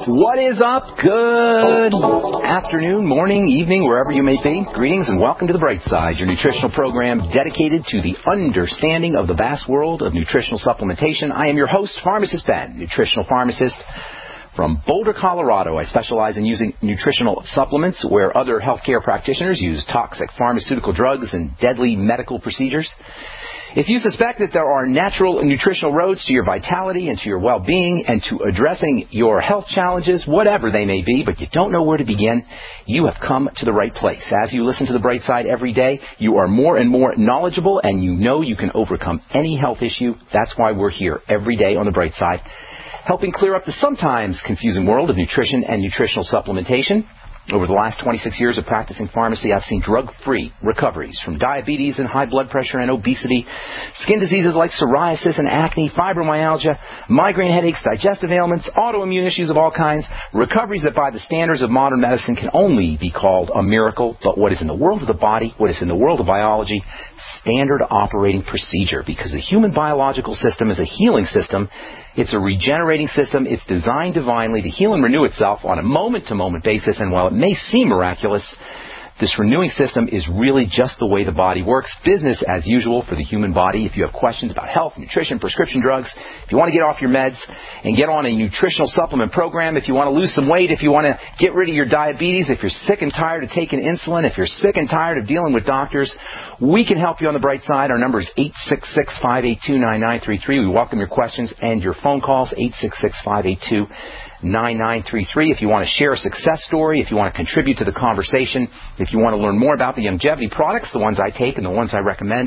What is up? Good afternoon, morning, evening, wherever you may be. Greetings and welcome to The Bright Side, your nutritional program dedicated to the understanding of the vast world of nutritional supplementation. I am your host, Pharmacist Ben, nutritional pharmacist from Boulder, Colorado. I specialize in using nutritional supplements where other healthcare practitioners use toxic pharmaceutical drugs and deadly medical procedures. If you suspect that there are natural nutritional roads to your vitality and to your well-being and to addressing your health challenges, whatever they may be, but you don't know where to begin, you have come to the right place. As you listen to The Bright Side every day, you are more and more knowledgeable and you know you can overcome any health issue. That's why we're here every day on The Bright Side, helping clear up the sometimes confusing world of nutrition and nutritional supplementation. Over the last 26 years of practicing pharmacy, I've seen drug-free recoveries from diabetes and high blood pressure and obesity, skin diseases like psoriasis and acne, fibromyalgia, migraine headaches, digestive ailments, autoimmune issues of all kinds, recoveries that by the standards of modern medicine can only be called a miracle. But what is in the world of the body, what is in the world of biology, standard operating procedure, because the human biological system is a healing system. It's a regenerating system. It's designed divinely to heal and renew itself on a moment-to-moment basis. And while it may seem miraculous, this renewing system is really just the way the body works. Business as usual for the human body. If you have questions about health, nutrition, prescription drugs, if you want to get off your meds and get on a nutritional supplement program, if you want to lose some weight, if you want to get rid of your diabetes, if you're sick and tired of taking insulin, if you're sick and tired of dealing with doctors, we can help you on The Bright Side. Our number is 866-582-9933. We welcome your questions and your phone calls, 866-582-9933. If you want to share a success story, if you want to contribute to the conversation, if you want to learn more about the longevity products, the ones I take and the ones I recommend,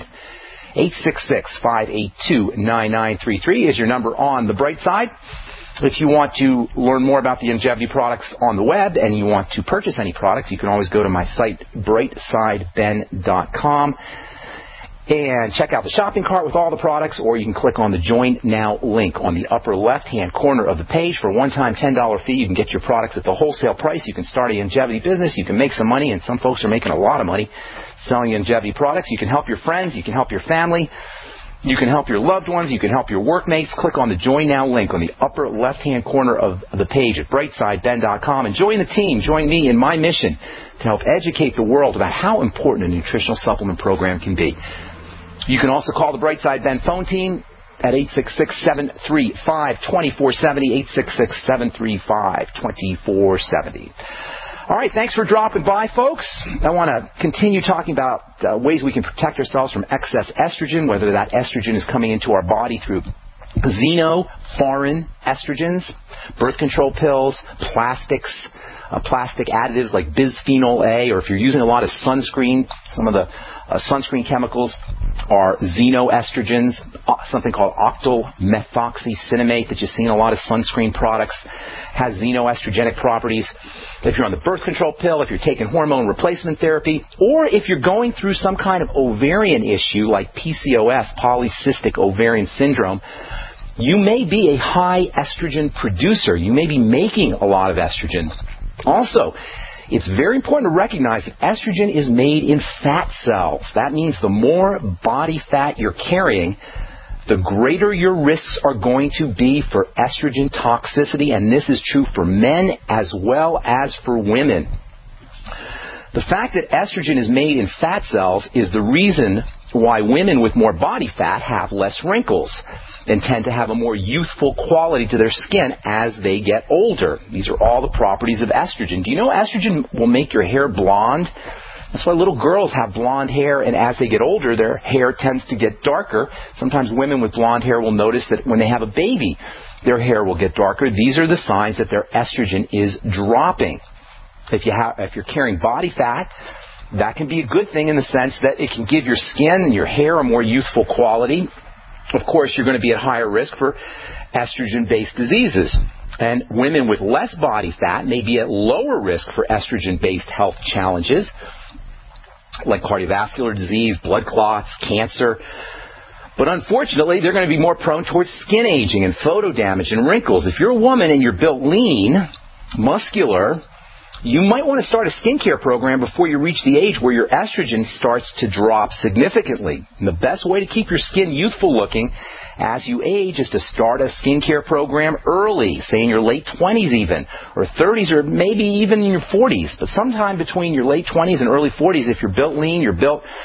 866-582-9933 is your number on The Bright Side. If you want to learn more about the longevity products on the web and you want to purchase any products, you can always go to my site, brightsideben.com. And check out the shopping cart with all the products, or you can click on the Join Now link on the upper left-hand corner of the page. For a one-time $10 fee, you can get your products at the wholesale price. You can start a longevity business. You can make some money, and some folks are making a lot of money selling longevity products. You can help your friends. You can help your family. You can help your loved ones. You can help your workmates. Click on the Join Now link on the upper left-hand corner of the page at brightsideben.com and join the team. Join me in my mission to help educate the world about how important a nutritional supplement program can be. You can also call the Bright Side Ben phone team at 866-735-2470, 866-735-2470. All right, thanks for dropping by, folks. I want to continue talking about ways we can protect ourselves from excess estrogen, whether that estrogen is coming into our body through foreign estrogens, birth control pills, plastics, plastic additives like bisphenol A, or if you're using a lot of sunscreen, some of the sunscreen chemicals are xenoestrogens, something called octylmethoxycinnamate that you see in a lot of sunscreen products, has xenoestrogenic properties. If you're on the birth control pill, if you're taking hormone replacement therapy, or if you're going through some kind of ovarian issue like PCOS, polycystic ovarian syndrome, you may be a high estrogen producer. You may be making a lot of estrogen. Also, it's very important to recognize that estrogen is made in fat cells. That means the more body fat you're carrying, the greater your risks are going to be for estrogen toxicity, and this is true for men as well as for women. The fact that estrogen is made in fat cells is the reason why women with more body fat have less wrinkles and tend to have a more youthful quality to their skin as they get older. These are all the properties of estrogen. Do you know estrogen will make your hair blonde? That's why little girls have blonde hair, and as they get older, their hair tends to get darker. Sometimes women with blonde hair will notice that when they have a baby, their hair will get darker. These are the signs that their estrogen is dropping. If you're carrying body fat, that can be a good thing in the sense that it can give your skin and your hair a more youthful quality. Of course, you're going to be at higher risk for estrogen-based diseases. And women with less body fat may be at lower risk for estrogen-based health challenges like cardiovascular disease, blood clots, cancer. But unfortunately, they're going to be more prone towards skin aging and photo damage and wrinkles. If you're a woman and you're built lean, muscular, you might want to start a skincare program before you reach the age where your estrogen starts to drop significantly. And the best way to keep your skin youthful looking as you age is to start a skincare program early, say in your late 20s even, or 30s, or maybe even in your 40s. But sometime between your late 20s and early 40s, if you're built lean, you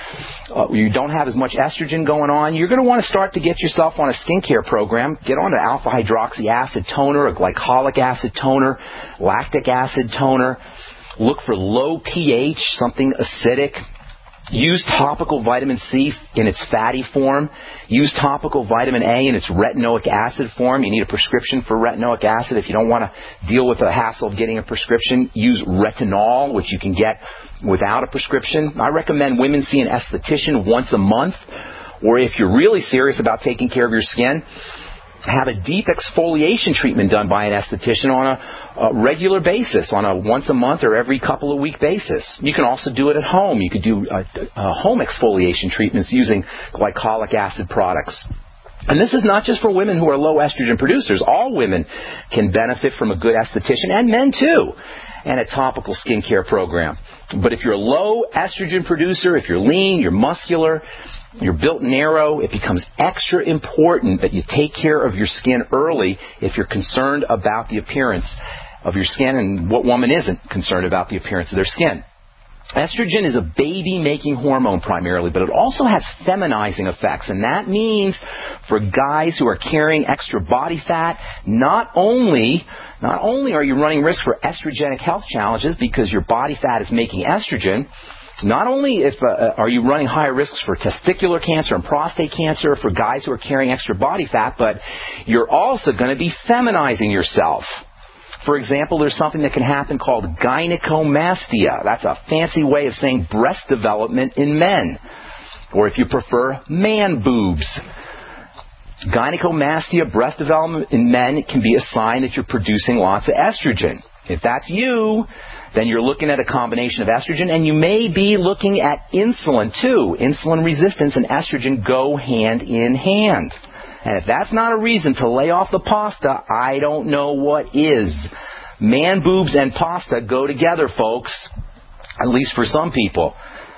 don't have as much estrogen going on, you're going to want to start to get yourself on a skincare program. Get on an alpha hydroxy acid toner, a glycolic acid toner, lactic acid toner. Look for low pH, something acidic. Use topical vitamin C in its fatty form. Use topical vitamin A in its retinoic acid form. You need a prescription for retinoic acid. If you don't want to deal with the hassle of getting a prescription, use retinol, which you can get without a prescription. I recommend women see an esthetician once a month. Or if you're really serious about taking care of your skin, have a deep exfoliation treatment done by an esthetician on a regular basis, on a once a month or every couple of week basis. You can also do it at home. You could do home exfoliation treatments using glycolic acid products. And this is not just for women who are low estrogen producers. All women can benefit from a good esthetician, and men too, and a topical skincare program. But if you're a low estrogen producer, if you're lean, you're muscular, you're built narrow, it becomes extra important that you take care of your skin early if you're concerned about the appearance of your skin, and what woman isn't concerned about the appearance of their skin. Estrogen is a baby-making hormone primarily, but it also has feminizing effects, and that means for guys who are carrying extra body fat, not only are you running risk for estrogenic health challenges because your body fat is making estrogen, not only are you running higher risks for testicular cancer and prostate cancer for guys who are carrying extra body fat, but you're also going to be feminizing yourself. For example, there's something that can happen called gynecomastia. That's a fancy way of saying breast development in men. Or if you prefer, man boobs. Gynecomastia, breast development in men, can be a sign that you're producing lots of estrogen. If that's you, then you're looking at a combination of estrogen, and you may be looking at insulin too. Insulin resistance and estrogen go hand in hand. And if that's not a reason to lay off the pasta, I don't know what is. Man boobs and pasta go together, folks, at least for some people.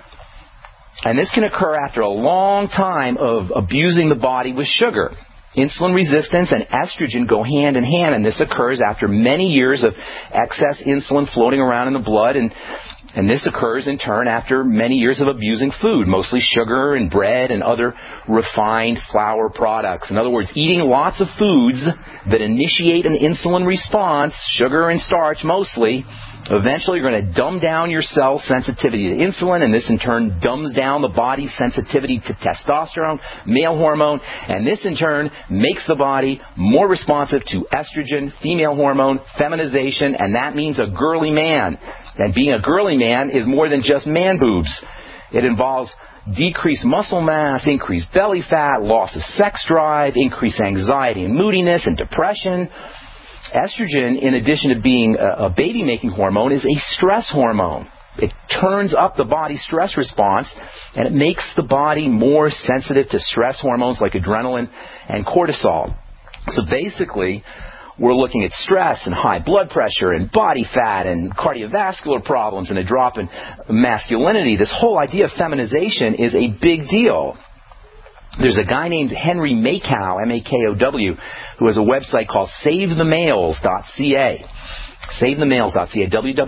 And this can occur after a long time of abusing the body with sugar. Insulin resistance and estrogen go hand in hand, and this occurs after many years of excess insulin floating around in the blood, and this occurs in turn after many years of abusing food, mostly sugar and bread and other refined flour products. In other words, eating lots of foods that initiate an insulin response, sugar and starch mostly. Eventually you're going to dumb down your cell sensitivity to insulin, and this in turn dumbs down the body's sensitivity to testosterone, male hormone, and this in turn makes the body more responsive to estrogen, female hormone, feminization, and that means a girly man. And being a girly man is more than just man boobs. It involves decreased muscle mass, increased belly fat, loss of sex drive, increased anxiety and moodiness and depression. Estrogen, in addition to being a baby-making hormone, is a stress hormone. It turns up the body's stress response, and it makes the body more sensitive to stress hormones like adrenaline and cortisol. So basically, we're looking at stress and high blood pressure and body fat and cardiovascular problems and a drop in masculinity. This whole idea of feminization is a big deal. There's a guy named Henry Makow, M-A-K-O-W, who has a website called SaveTheMales.ca. SaveTheMales.ca,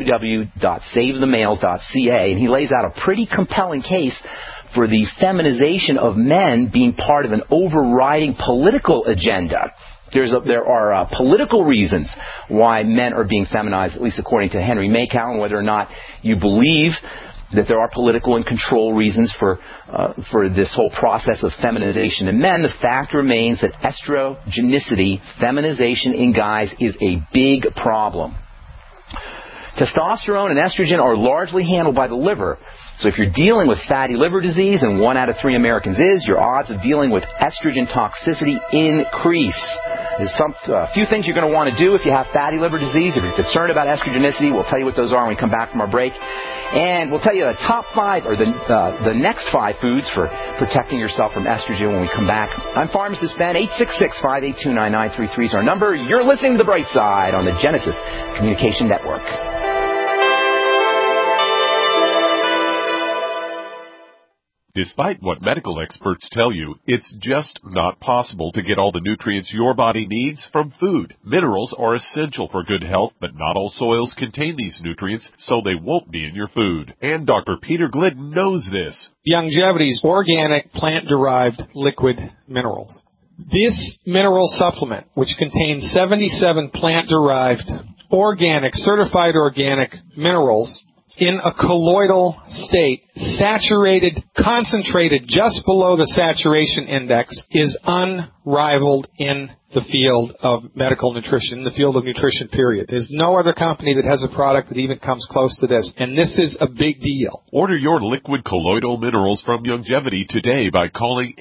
www.SaveTheMales.ca, and he lays out a pretty compelling case for the feminization of men being part of an overriding political agenda. There are political reasons why men are being feminized, at least according to Henry Makow, and whether or not you believe that there are political and control reasons for this whole process of feminization in men, the fact remains that estrogenicity, feminization in guys, is a big problem. Testosterone and estrogen are largely handled by the liver. So if you're dealing with fatty liver disease, and 1 out of 3 Americans is, your odds of dealing with estrogen toxicity increase. There's a few things you're going to want to do if you have fatty liver disease. If you're concerned about estrogenicity, we'll tell you what those are when we come back from our break. And we'll tell you the top 5, or the next 5 foods for protecting yourself from estrogen when we come back. I'm Pharmacist Ben. 866-582-9933 is our number. You're listening to The Bright Side on the Genesis Communication Network. Despite what medical experts tell you, it's just not possible to get all the nutrients your body needs from food. Minerals are essential for good health, but not all soils contain these nutrients, so they won't be in your food. And Dr. Peter Glidden knows this. Youngevity's organic plant-derived liquid minerals. This mineral supplement, which contains 77 plant-derived certified organic minerals in a colloidal state, saturated, concentrated just below the saturation index, is unrivaled in the field of medical nutrition, the field of nutrition, period. There's no other company that has a product that even comes close to this, and this is a big deal. Order your liquid colloidal minerals from Youngevity today by calling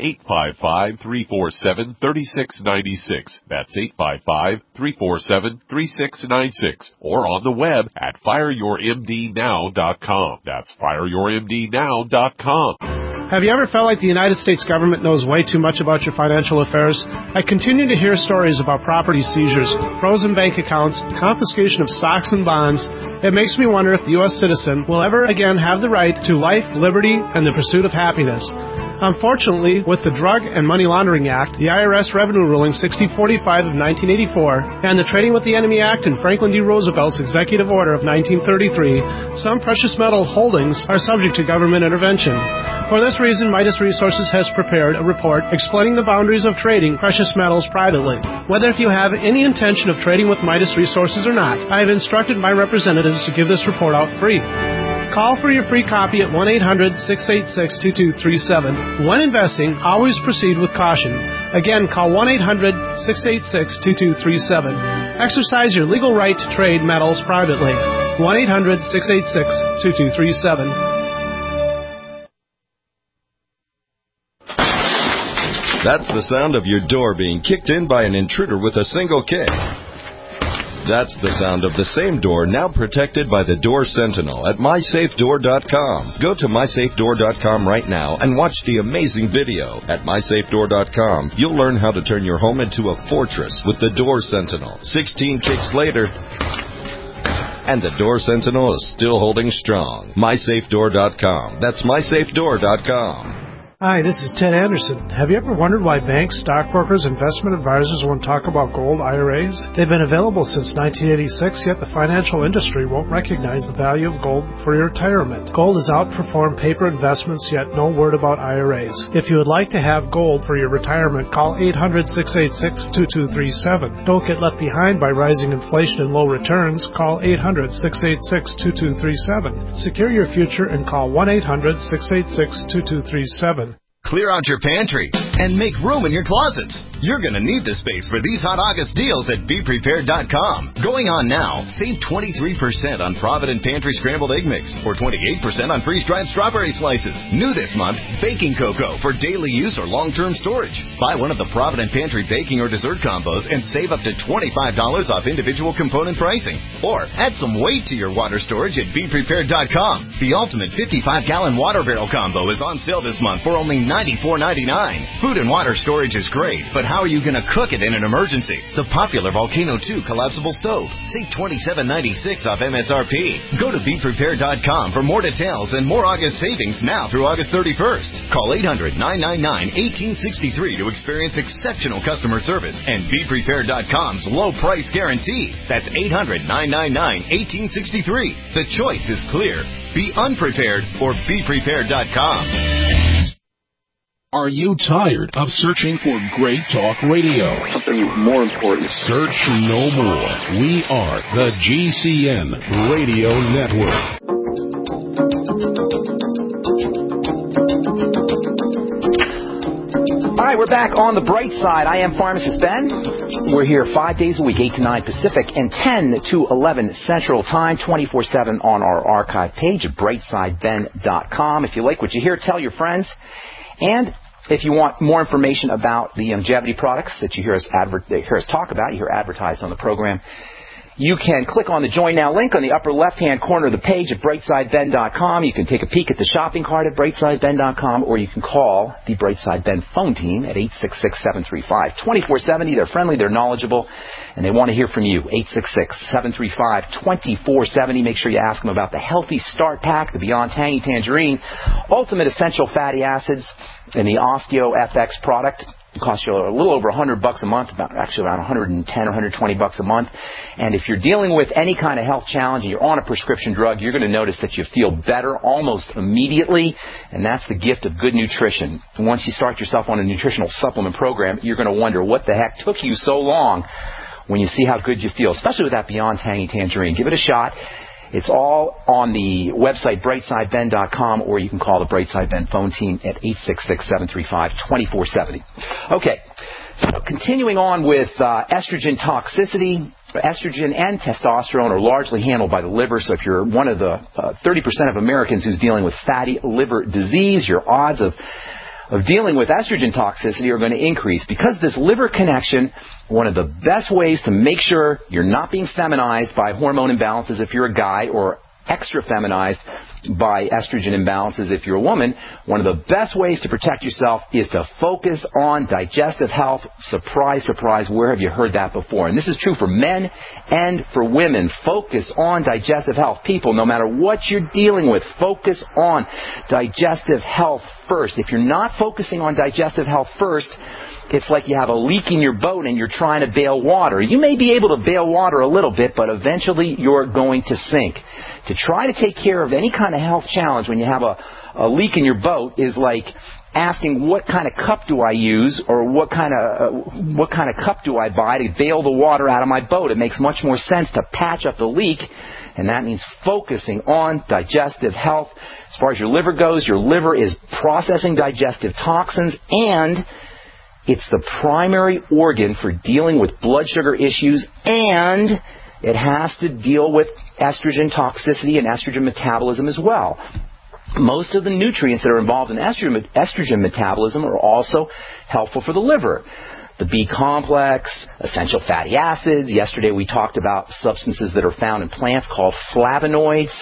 855-347-3696. That's 855-347-3696. Or on the web at fireyourmdnow.com. That's fireyourmdnow.com. Have you ever felt like the United States government knows way too much about your financial affairs? I continue to hear stories about property seizures, frozen bank accounts, confiscation of stocks and bonds. It makes me wonder if the U.S. citizen will ever again have the right to life, liberty, and the pursuit of happiness. Unfortunately, with the Drug and Money Laundering Act, the IRS Revenue Ruling 6045 of 1984, and the Trading with the Enemy Act and Franklin D. Roosevelt's Executive Order of 1933, some precious metal holdings are subject to government intervention. For this reason, Midas Resources has prepared a report explaining the boundaries of trading precious metals privately. Whether if you have any intention of trading with Midas Resources or not, I have instructed my representatives to give this report out free. Call for your free copy at 1-800-686-2237. When investing, always proceed with caution. Again, call 1-800-686-2237. Exercise your legal right to trade metals privately. 1-800-686-2237. That's the sound of your door being kicked in by an intruder with a single kick. That's the sound of the same door now protected by the Door Sentinel at MySafeDoor.com. Go to MySafeDoor.com right now and watch the amazing video. At MySafeDoor.com, you'll learn how to turn your home into a fortress with the Door Sentinel. 16 kicks later, and the Door Sentinel is still holding strong. MySafeDoor.com. That's MySafeDoor.com. Hi, this is Ted Anderson. Have you ever wondered why banks, stockbrokers, investment advisors won't talk about gold IRAs? They've been available since 1986, yet the financial industry won't recognize the value of gold for your retirement. Gold has outperformed paper investments, yet no word about IRAs. If you would like to have gold for your retirement, call 800-686-2237. Don't get left behind by rising inflation and low returns. Call 800-686-2237. Secure your future and call 1-800-686-2237. Clear out your pantry and make room in your closets. You're going to need the space for these hot August deals at BePrepared.com. Going on now, save 23% on Provident Pantry Scrambled Egg Mix or 28% on freeze-dried strawberry slices. New this month, baking cocoa for daily use or long-term storage. Buy one of the Provident Pantry baking or dessert combos and save up to $25 off individual component pricing. Or add some weight to your water storage at BePrepared.com. The ultimate 55-gallon water barrel combo is on sale this month for only $94.99. Food and water storage is great, but how are you going to cook it in an emergency? The popular Volcano 2 collapsible stove. Save $27.96 off MSRP. Go to BePrepared.com for more details and more August savings now through August 31st. Call 800-999-1863 to experience exceptional customer service and BePrepared.com's low price guarantee. That's 800-999-1863. The choice is clear. Be unprepared or BePrepared.com. Are you tired of searching for great talk radio? Something more important. Search no more. We are the GCN Radio Network. All right, we're back on the bright side. I am Pharmacist Ben. We're here 5 days a week, 8 to 9 Pacific and 10 to 11 Central Time, 24/7 on our archive page at brightsideben.com. If you like what you hear, tell your friends. And if you want more information about the Youngevity products that you hear us talk about, you hear advertised on the program, You can click on the Join Now link on the upper left-hand corner of the page at BrightSideBen.com. You can take a peek at the shopping cart at BrightSideBen.com, or you can call the Brightside Ben phone team at 866-735-2470. They're friendly, they're knowledgeable, and they want to hear from you. 866-735-2470. Make sure you ask them about the Healthy Start Pack, the Beyond Tangy Tangerine, Ultimate Essential Fatty Acids, and the OsteoFX product. It costs you a little over $100 a month, actually around $110 or $120 a month. And if you're dealing with any kind of health challenge and you're on a prescription drug, you're going to notice that you feel better almost immediately, and that's the gift of good nutrition. And once you start yourself on a nutritional supplement program, you're going to wonder what the heck took you so long when you see how good you feel, especially with that Beyond Tangy Tangerine. Give it a shot. It's all on the website, BrightSideBen.com, or you can call the Brightside Ben phone team at 866-735-2470. Okay, so continuing on with estrogen toxicity. Estrogen and testosterone are largely handled by the liver, so if you're one of the 30% of Americans who's dealing with fatty liver disease, your odds of dealing with estrogen toxicity are going to increase. Because of this liver connection, one of the best ways to make sure you're not being feminized by hormone imbalances if you're a guy, or extra feminized by estrogen imbalances if you're a woman, one of the best ways to protect yourself is to focus on digestive health. Surprise, surprise, where have you heard that before? And this is true for men and for women. Focus on digestive health. People, no matter what you're dealing with, focus on digestive health first. If you're not focusing on digestive health first, it's like you have a leak in your boat and you're trying to bail water. You may be able to bail water a little bit, but eventually you're going to sink. To try to take care of any kind of health challenge when you have a leak in your boat is like asking what kind of cup do I use, or what kind of cup do I buy to bail the water out of my boat. It makes much more sense to patch up the leak, and that means focusing on digestive health. As far as your liver goes, your liver is processing digestive toxins, and it's the primary organ for dealing with blood sugar issues, and it has to deal with estrogen toxicity and estrogen metabolism as well. Most of the nutrients that are involved in estrogen metabolism are also helpful for the liver. The B complex, essential fatty acids. Yesterday we talked about substances that are found in plants called flavonoids.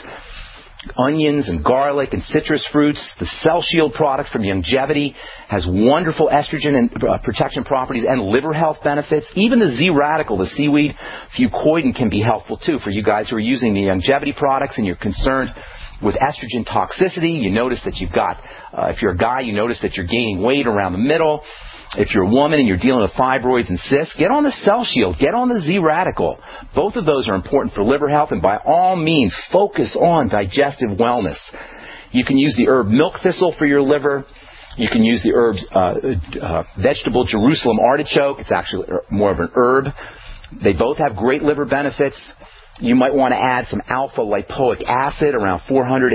Onions and garlic and citrus fruits. The Cell Shield product from Youngevity has wonderful estrogen and protection properties and liver health benefits. Even the Z-Radical, the seaweed fucoidan, can be helpful too for you guys who are using the Youngevity products and you're concerned with estrogen toxicity. You notice that you've got, if you're a guy, you notice that you're gaining weight around the middle. If you're a woman and you're dealing with fibroids and cysts, get on the Cell Shield. Get on the Z-Radical. Both of those are important for liver health, and by all means, focus on digestive wellness. You can use the herb milk thistle for your liver. You can use the herbs vegetable Jerusalem artichoke. It's actually more of an herb. They both have great liver benefits. You might want to add some alpha lipoic acid, around 400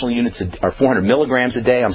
milligrams a day.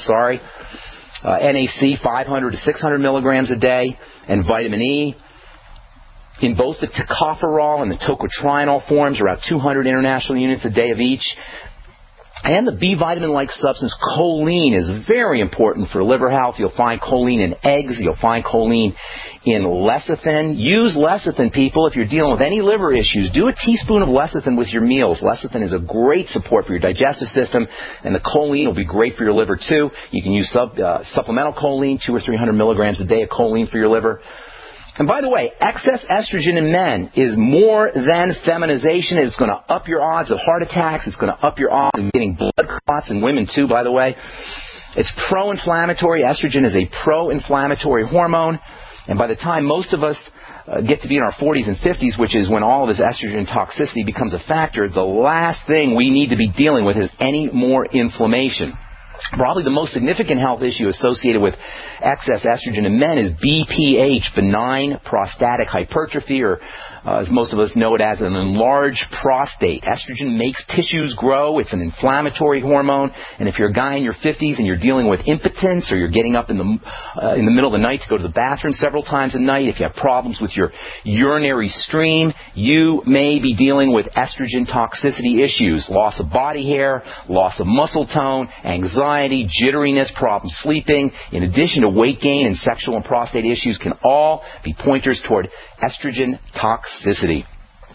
NAC 500 to 600 milligrams a day, and vitamin E. In both the tocopherol and the tocotrienol forms, around 200 international units a day of each. And the B vitamin-like substance choline is very important for liver health. You'll find choline in eggs. You'll find choline in lecithin. Use lecithin, people, if you're dealing with any liver issues. Do a teaspoon of lecithin with your meals. Lecithin is a great support for your digestive system, and the choline will be great for your liver too. You can use supplemental choline, 200 or 300 milligrams a day of choline for your liver. And by the way, excess estrogen in men is more than feminization. It's going to up your odds of heart attacks. It's going to up your odds of getting blood clots in women too, by the way. It's pro-inflammatory. Estrogen is a pro-inflammatory hormone. And by the time most of us get to be in our 40s and 50s, which is when all of this estrogen toxicity becomes a factor, the last thing we need to be dealing with is any more inflammation. Probably the most significant health issue associated with excess estrogen in men is BPH, benign prostatic hypertrophy, or as most of us know it as, an enlarged prostate. Estrogen makes tissues grow. It's an inflammatory hormone. And if you're a guy in your 50s and you're dealing with impotence, or you're getting up in the middle of the night to go to the bathroom several times a night, if you have problems with your urinary stream, you may be dealing with estrogen toxicity issues. Loss of body hair, loss of muscle tone, anxiety, jitteriness, problems sleeping, in addition to weight gain and sexual and prostate issues, can all be pointers toward estrogen toxicity.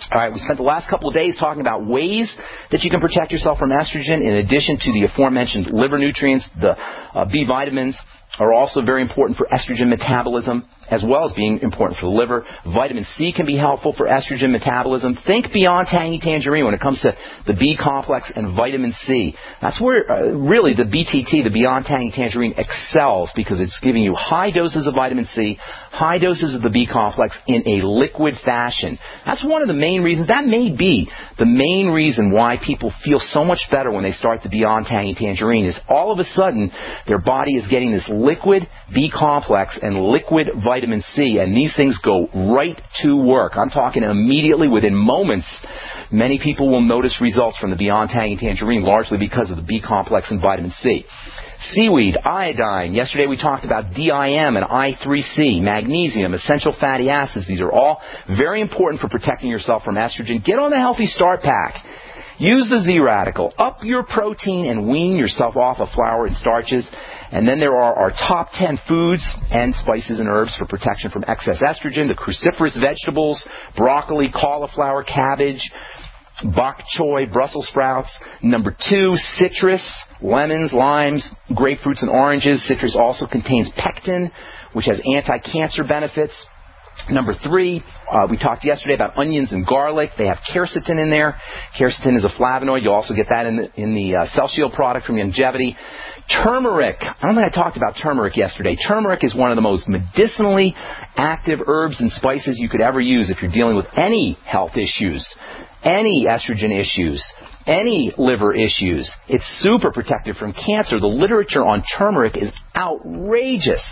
All right, we spent the last couple of days talking about ways that you can protect yourself from estrogen. In addition to the aforementioned liver nutrients, the B vitamins are also very important for estrogen metabolism, as well as being important for the liver. Vitamin C can be helpful for estrogen metabolism. Think beyond tangy tangerine when it comes to the B complex and vitamin C. That's where really the BTT, the Beyond Tangy Tangerine, excels, because it's giving you high doses of vitamin C, high doses of the B complex in a liquid fashion. That's one of the main reasons. That may be the main reason why people feel so much better when they start the Beyond Tangy Tangerine, is all of a sudden their body is getting this liquid B complex and liquid vitamin C, and these things go right to work. I'm talking immediately, within moments. Many people will notice results from the Beyond Tangy Tangerine, largely because of the B complex and vitamin C. Seaweed, iodine. Yesterday we talked about DIM and I3C, magnesium, essential fatty acids. These are all very important for protecting yourself from estrogen. Get on the Healthy Start Pack. Use the Z-Radical. Up your protein and wean yourself off of flour and starches. And then there are our top 10 foods and spices and herbs for protection from excess estrogen. The cruciferous vegetables, broccoli, cauliflower, cabbage, bok choy, Brussels sprouts. Number 2, citrus, lemons, limes, grapefruits, and oranges. Citrus also contains pectin, which has anti-cancer benefits. Number 3, we talked yesterday about onions and garlic. They have quercetin in there. Quercetin is a flavonoid. You'll also get that in the Cell Shield product from Longevity. Turmeric. I don't think I talked about turmeric yesterday. Turmeric is one of the most medicinally active herbs and spices you could ever use if you're dealing with any health issues, any estrogen issues, any liver issues. It's super protective from cancer. The literature on turmeric is outrageous.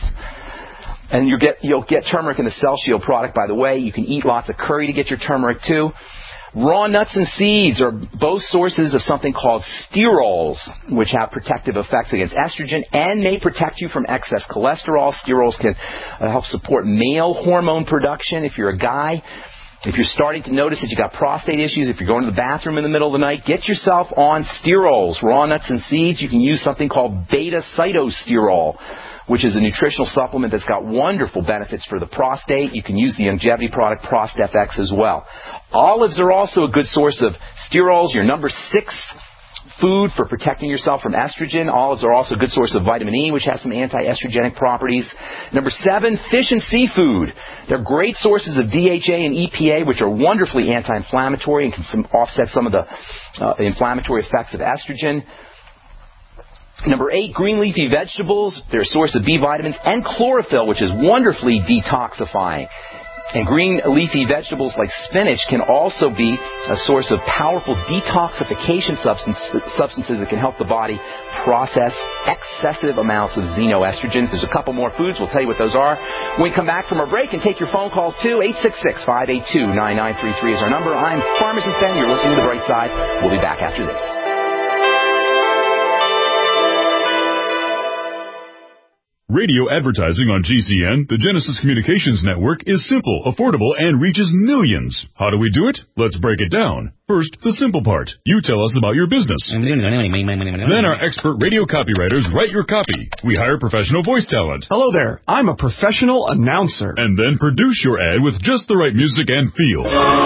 And you'll get turmeric in the Cell Shield product, by the way. You can eat lots of curry to get your turmeric, too. Raw nuts and seeds are both sources of something called sterols, which have protective effects against estrogen and may protect you from excess cholesterol. Sterols can help support male hormone production if you're a guy. If you're starting to notice that you got prostate issues, if you're going to the bathroom in the middle of the night, get yourself on sterols, raw nuts and seeds. You can use something called beta-cytosterol, which is a nutritional supplement that's got wonderful benefits for the prostate. You can use the Longevity product ProstFX as well. Olives are also a good source of sterols, your number 6 food for protecting yourself from estrogen. Olives are also a good source of vitamin E, which has some anti-estrogenic properties. Number 7, fish and seafood. They're great sources of DHA and EPA, which are wonderfully anti-inflammatory and can offset some of the inflammatory effects of estrogen. Number 8, green leafy vegetables. They're a source of B vitamins and chlorophyll, which is wonderfully detoxifying. And green leafy vegetables like spinach can also be a source of powerful detoxification substances that can help the body process excessive amounts of xenoestrogens. There's a couple more foods. We'll tell you what those are when we come back from our break, and take your phone calls too. 866-582-9933 is our number. I'm Pharmacist Ben. You're listening to The Bright Side. We'll be back after this. Radio advertising on GCN, the Genesis Communications Network, is simple, affordable, and reaches millions. How do we do it? Let's break it down. First, the simple part. You tell us about your business. Then our expert radio copywriters write your copy. We hire professional voice talent. Hello there. I'm a professional announcer. And then produce your ad with just the right music and feel.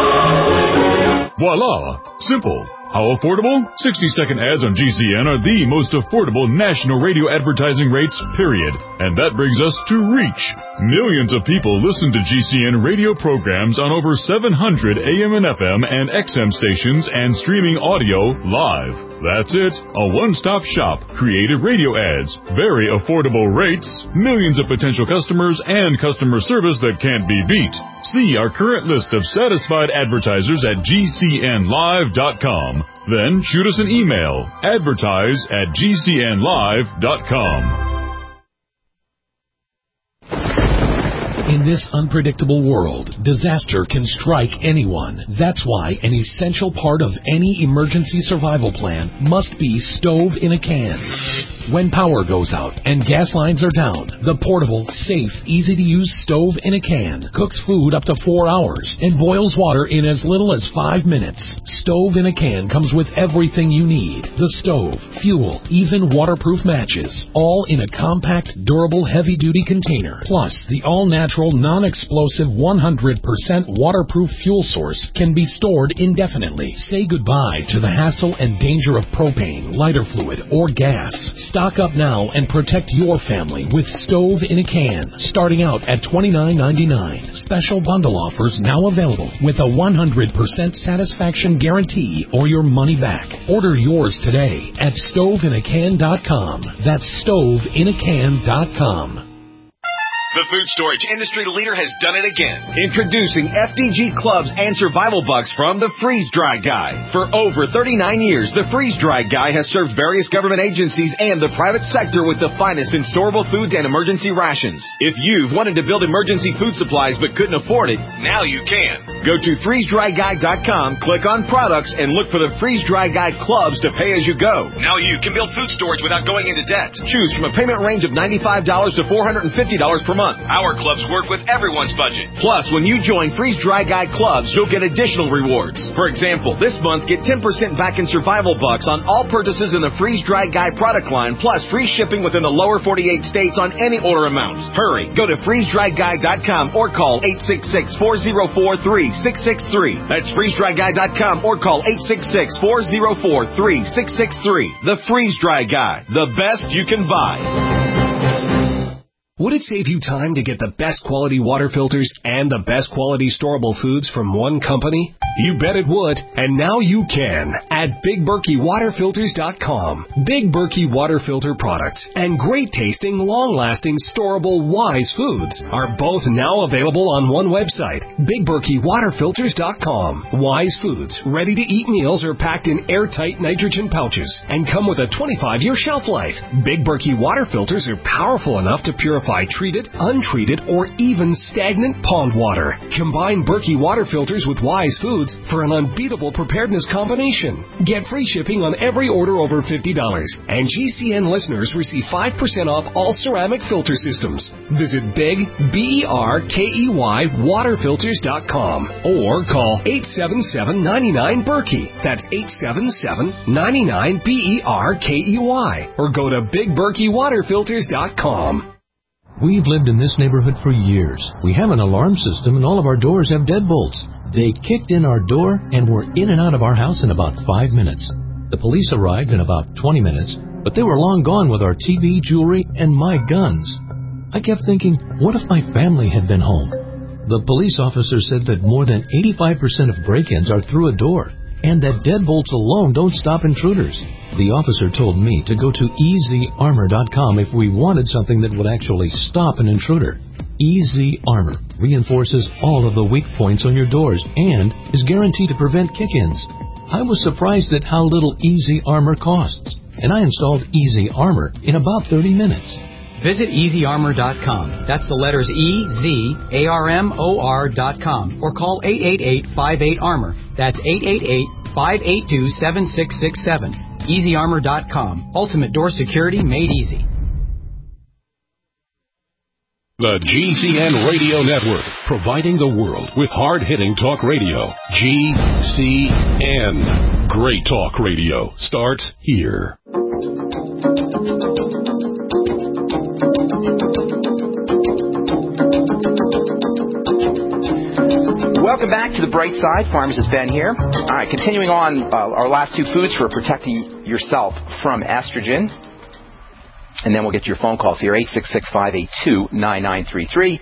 Voila! Simple. How affordable? 60-second ads on GCN are the most affordable national radio advertising rates, period. And that brings us to reach. Millions of people listen to GCN radio programs on over 700 AM and FM and XM stations and streaming audio live. That's it. A one-stop shop. Creative radio ads. Very affordable rates. Millions of potential customers and customer service that can't be beat. See our current list of satisfied advertisers at GCNlive.com. Then shoot us an email. advertise@GCNlive.com. In this unpredictable world, disaster can strike anyone. That's why an essential part of any emergency survival plan must be stove in a can. When power goes out and gas lines are down, the portable, safe, easy-to-use stove in a can cooks food up to 4 hours and boils water in as little as 5 minutes. Stove in a can comes with everything you need. The stove, fuel, even waterproof matches, all in a compact, durable, heavy-duty container. Plus, the all-natural, non-explosive, 100% waterproof fuel source can be stored indefinitely. Say goodbye to the hassle and danger of propane, lighter fluid, or gas. Stock up now and protect your family with Stove in a Can, starting out at $29.99. Special bundle offers now available with a 100% satisfaction guarantee or your money back. Order yours today at stoveinacan.com. That's stoveinacan.com. The food storage industry leader has done it again. Introducing FDG Clubs and Survival Bucks from the Freeze Dry Guy. For over 39 years, the Freeze Dry Guy has served various government agencies and the private sector with the finest in storable foods and emergency rations. If you've wanted to build emergency food supplies but couldn't afford it, now you can. Go to freezedryguy.com, click on products, and look for the Freeze Dry Guy Clubs to pay as you go. Now you can build food storage without going into debt. Choose from a payment range of $95 to $450 per month. Our clubs work with everyone's budget. Plus, when you join Freeze Dry Guy Clubs, you'll get additional rewards. For example, this month, get 10% back in survival bucks on all purchases in the Freeze Dry Guy product line, plus free shipping within the lower 48 states on any order amount. Hurry, go to freezedryguy.com or call 866-404-3663. That's freezedryguy.com or call 866-404-3663. The Freeze Dry Guy, the best you can buy. Would it save you time to get the best quality water filters and the best quality storable foods from one company? You bet it would, and now you can at BigBerkeyWaterFilters.com. Big Berkey Water Filter products and great tasting, long-lasting, storable Wise foods are both now available on one website, BigBerkeyWaterFilters.com. Wise foods, ready-to-eat meals are packed in airtight nitrogen pouches and come with a 25-year shelf life. Big Berkey Water Filters are powerful enough to purify treated, untreated, or even stagnant pond water. Combine Berkey Water Filters with Wise foods for an unbeatable preparedness combination. Get free shipping on every order over $50. And GCN listeners receive 5% off all ceramic filter systems. Visit Big, BERKEY, waterfilters.com or call 877-99-BERKEY. That's 877-99-BERKEY. Or go to BigBerkeyWaterFilters.com. We've lived in this neighborhood for years. We have an alarm system and all of our doors have deadbolts. They kicked in our door and were in and out of our house in about 5 minutes. The police arrived in about 20 minutes, but they were long gone with our TV, jewelry, and my guns. I kept thinking, what if my family had been home? The police officer said that more than 85% of break-ins are through a door, and that deadbolts alone don't stop intruders. The officer told me to go to EasyArmor.com if we wanted something that would actually stop an intruder. Easy Armor reinforces all of the weak points on your doors and is guaranteed to prevent kick-ins. I was surprised at how little Easy Armor costs, and I installed Easy Armor in about 30 minutes. Visit EasyArmor.com. That's the letters EasyArmor.com or call 888-58-ARMOR. That's 888-582-7667. EasyArmor.com. Ultimate door security made easy. The GCN Radio Network, providing the world with hard-hitting talk radio. GCN. Great talk radio starts here. Welcome back to the Bright Side. Pharmacist Ben here. All right, continuing on our last two foods for protecting yourself from estrogen. And then we'll get to your phone calls here, 866-582-9933.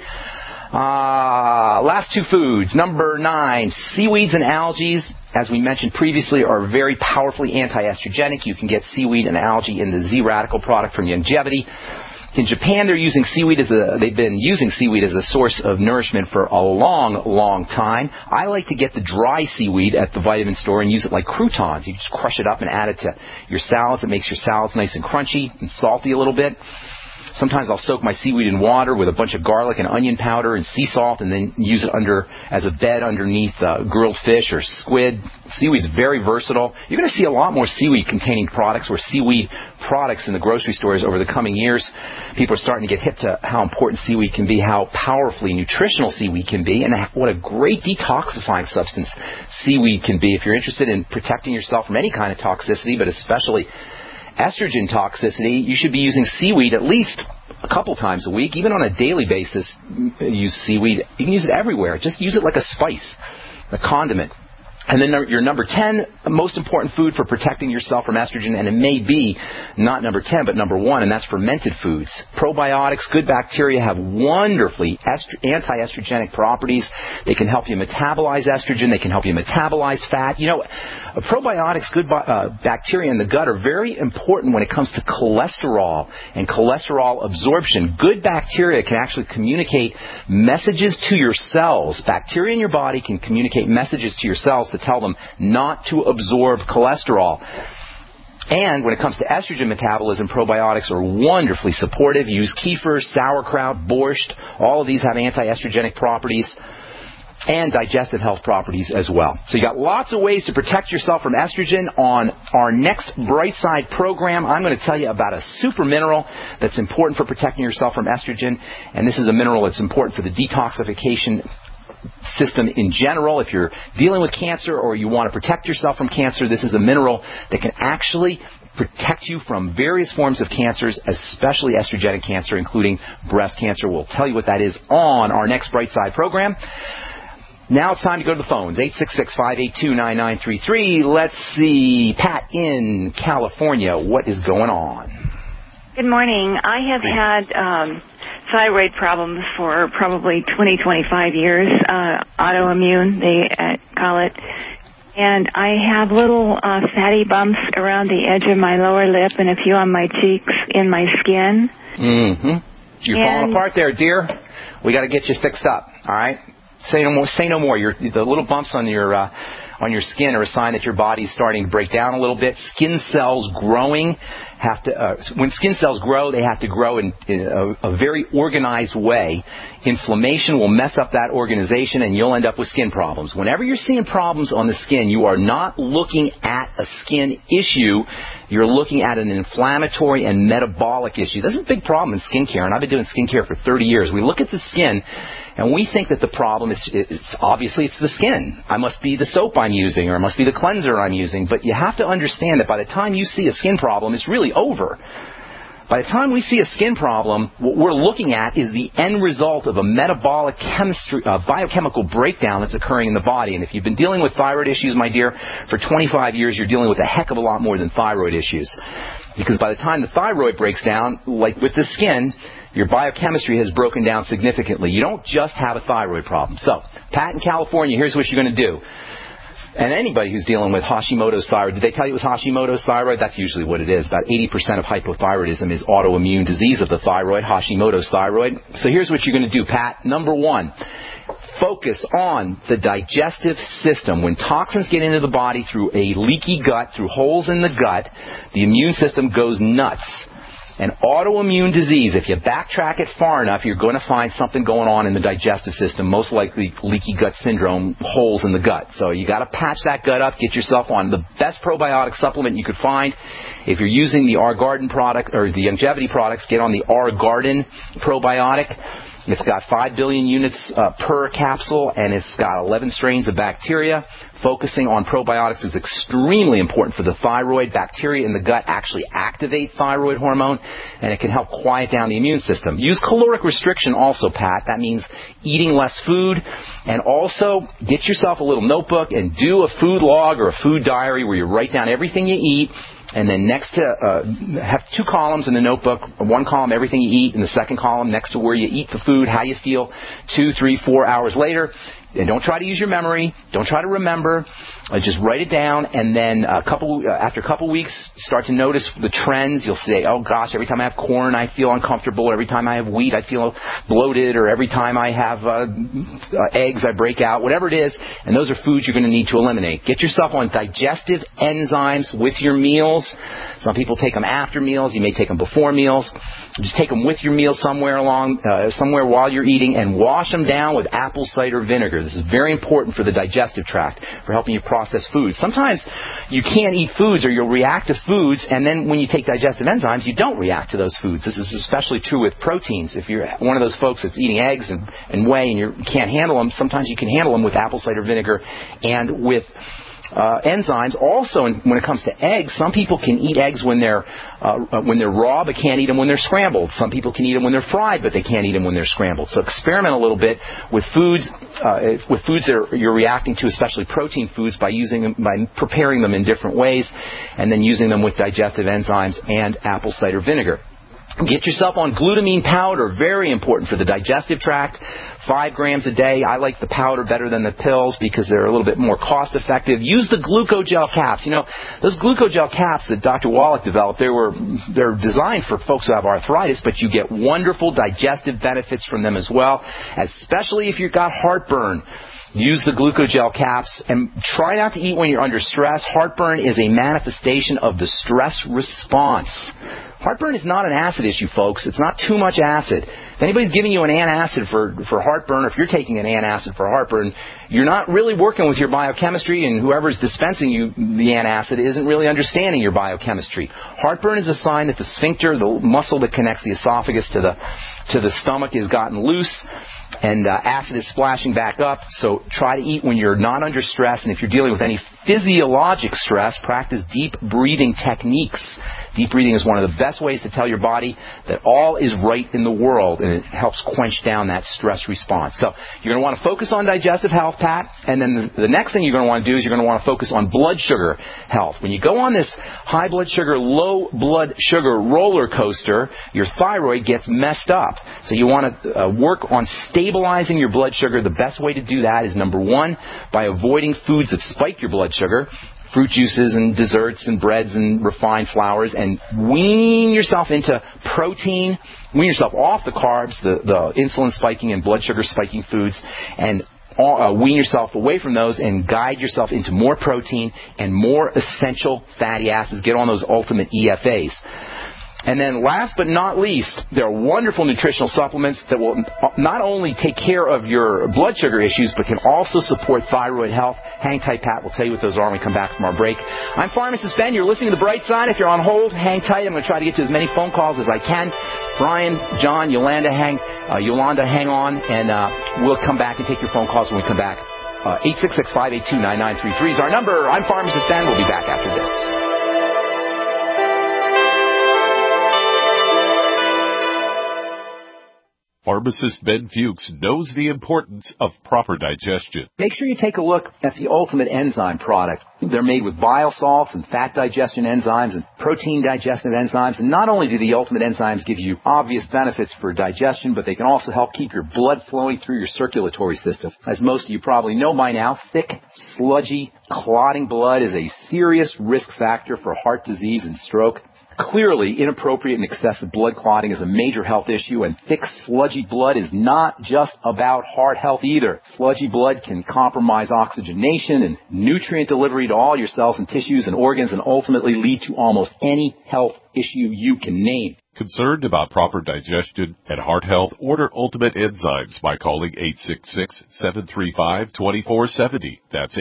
Last two foods. Number 9, seaweeds and algae, as we mentioned previously, are very powerfully anti-estrogenic. You can get seaweed and algae in the Z-Radical product from Youngevity. In Japan, they've been using seaweed as a source of nourishment for a long, long time. I like to get the dry seaweed at the vitamin store and use it like croutons. You just crush it up and add it to your salads. It makes your salads nice and crunchy and salty a little bit. Sometimes I'll soak my seaweed in water with a bunch of garlic and onion powder and sea salt and then use it as a bed underneath grilled fish or squid. Seaweed's very versatile. You're going to see a lot more seaweed-containing products or seaweed products in the grocery stores over the coming years. People are starting to get hip to how important seaweed can be, how powerfully nutritional seaweed can be, and what a great detoxifying substance seaweed can be. If you're interested in protecting yourself from any kind of toxicity, but especially estrogen toxicity, you should be using seaweed at least a couple times a week, even on a daily basis. Use seaweed. You can use it everywhere. Just use it like a spice, a condiment. And then your number 10 most important food for protecting yourself from estrogen, and it may be not number 10, but number 1, and that's fermented foods. Probiotics, good bacteria, have wonderfully anti-estrogenic properties. They can help you metabolize estrogen. They can help you metabolize fat. You know, probiotics, good bacteria in the gut are very important when it comes to cholesterol and cholesterol absorption. Good bacteria can actually communicate messages to your cells. Bacteria in your body can communicate messages to your cells to tell them not to absorb cholesterol. And when it comes to estrogen metabolism, probiotics are wonderfully supportive. Use kefir, sauerkraut, borscht. All of these have anti-estrogenic properties and digestive health properties as well. So you got lots of ways to protect yourself from estrogen. On our next Bright Side program, I'm going to tell you about a super mineral that's important for protecting yourself from estrogen. And this is a mineral that's important for the detoxification system in general. If you're dealing with cancer or you want to protect yourself from cancer, this is a mineral that can actually protect you from various forms of cancers, especially estrogenic cancer, including breast cancer. We'll tell you what that is on our next Bright Side program. Now it's time to go to the phones, 866-582-9933. Let's see, Pat in California, what is going on? Good morning. I have had thyroid problems for probably 20-25 years, autoimmune, they call it. And I have little fatty bumps around the edge of my lower lip and a few on my cheeks in my skin. Mm-hmm. You're falling apart there, dear. We got to get you fixed up, all right? Say no more. Say no more. The little bumps on your skin are a sign that your body's starting to break down a little bit. Skin cells growing have to. When skin cells grow, they have to grow in a very organized way. Inflammation will mess up that organization, and you'll end up with skin problems. Whenever you're seeing problems on the skin, you are not looking at a skin issue. You're looking at an inflammatory and metabolic issue. That's a big problem in skincare, and I've been doing skincare for 30 years. We look at the skin, and we think that the problem is obviously it's the skin. I must be the soap I'm using, or it must be the cleanser I'm using. But you have to understand that by the time you see a skin problem, it's really over. By the time we see a skin problem, what we're looking at is the end result of a metabolic biochemical breakdown that's occurring in the body. And if you've been dealing with thyroid issues, my dear, for 25 years, you're dealing with a heck of a lot more than thyroid issues. Because by the time the thyroid breaks down, like with the skin, your biochemistry has broken down significantly. You don't just have a thyroid problem. So, Pat in California, here's what you're going to do. And anybody who's dealing with Hashimoto's thyroid, did they tell you it was Hashimoto's thyroid? That's usually what it is. About 80% of hypothyroidism is autoimmune disease of the thyroid, Hashimoto's thyroid. So here's what you're going to do, Pat. Number 1, focus on the digestive system. When toxins get into the body through a leaky gut, through holes in the gut, the immune system goes nuts. An autoimmune disease, if you backtrack it far enough, you're going to find something going on in the digestive system, most likely leaky gut syndrome, holes in the gut. So you got to patch that gut up, get yourself on the best probiotic supplement you could find. If you're using the R-Garden product or the longevity products, get on the R-Garden probiotic. It's got 5 billion units per capsule, and it's got 11 strains of bacteria. Focusing on probiotics is extremely important for the thyroid. Bacteria in the gut actually activate thyroid hormone, and it can help quiet down the immune system. Use caloric restriction also, Pat. That means eating less food. And also, get yourself a little notebook and do a food log or a food diary where you write down everything you eat. And then next to, have 2 columns in the notebook. 1 column, everything you eat, and the second column next to where you eat the food, how you feel 2, 3, 4 hours later. And don't try to use your memory. Don't try to remember. Just write it down, and then after a couple weeks, start to notice the trends. You'll say, oh gosh, every time I have corn, I feel uncomfortable. Every time I have wheat, I feel bloated. Or every time I have eggs, I break out. Whatever it is, and those are foods you're going to need to eliminate. Get yourself on digestive enzymes with your meals. Some people take them after meals. You may take them before meals. Just take them with your meal somewhere while you're eating, and wash them down with apple cider vinegar. This is very important for the digestive tract, for helping you process foods. Sometimes you can't eat foods, or you'll react to foods, and then when you take digestive enzymes, you don't react to those foods. This is especially true with proteins. If you're one of those folks that's eating eggs and whey and you can't handle them, sometimes you can handle them with apple cider vinegar and with enzymes. Also, when it comes to eggs, some people can eat eggs when they're raw, but can't eat them when they're scrambled. Some people can eat them when they're fried, but they can't eat them when they're scrambled. So experiment a little bit with foods that you're reacting to, especially protein foods, by preparing them in different ways, and then using them with digestive enzymes and apple cider vinegar. Get yourself on glutamine powder, very important for the digestive tract. 5 grams a day. I like the powder better than the pills because they're a little bit more cost effective. Use the glucogel caps. You know, those glucogel caps that Dr. Wallach developed, they're designed for folks who have arthritis, but you get wonderful digestive benefits from them as well, especially if you've got heartburn. Use the glucogel caps, and try not to eat when you're under stress. Heartburn is a manifestation of the stress response. Heartburn is not an acid issue, folks. It's not too much acid. If anybody's giving you an antacid for heartburn, or if you're taking an antacid for heartburn, you're not really working with your biochemistry, and whoever's dispensing you the antacid isn't really understanding your biochemistry. Heartburn is a sign that the sphincter, the muscle that connects the esophagus to the stomach, has gotten loose, and acid is splashing back up. So try to eat when you're not under stress, and if you're dealing with any physiologic stress, practice deep breathing techniques. Deep breathing is one of the best ways to tell your body that all is right in the world, and it helps quench down that stress response. So you're going to want to focus on digestive health, Pat, and then the next thing you're going to want to do is you're going to want to focus on blood sugar health. When you go on this high blood sugar, low blood sugar roller coaster, your thyroid gets messed up. So you want to work on stabilizing your blood sugar. The best way to do that is, number one, by avoiding foods that spike your blood sugar. Fruit juices and desserts and breads and refined flours, and wean yourself into protein. Wean yourself off the carbs, the insulin spiking and blood sugar spiking foods, and wean yourself away from those and guide yourself into more protein and more essential fatty acids. Get on those ultimate EFAs. And then last but not least, there are wonderful nutritional supplements that will not only take care of your blood sugar issues, but can also support thyroid health. Hang tight, Pat. We'll tell you what those are when we come back from our break. I'm Pharmacist Ben. You're listening to The Bright Side. If you're on hold, hang tight. I'm going to try to get to as many phone calls as I can. Brian, John, Yolanda, hang on, and we'll come back and take your phone calls when we come back. 866-582-9933 is our number. I'm Pharmacist Ben. We'll be back after this. Pharmacist Ben Fuchs knows the importance of proper digestion. Make sure you take a look at the Ultimate Enzyme product. They're made with bile salts and fat digestion enzymes and protein digestive enzymes. And not only do the Ultimate Enzymes give you obvious benefits for digestion, but they can also help keep your blood flowing through your circulatory system. As most of you probably know by now, thick, sludgy, clotting blood is a serious risk factor for heart disease and stroke. Clearly, inappropriate and excessive blood clotting is a major health issue, and thick, sludgy blood is not just about heart health either. Sludgy blood can compromise oxygenation and nutrient delivery to all your cells and tissues and organs, and ultimately lead to almost any health issue you can name. Concerned about proper digestion and heart health? Order Ultimate Enzymes by calling 866-735-2470. That's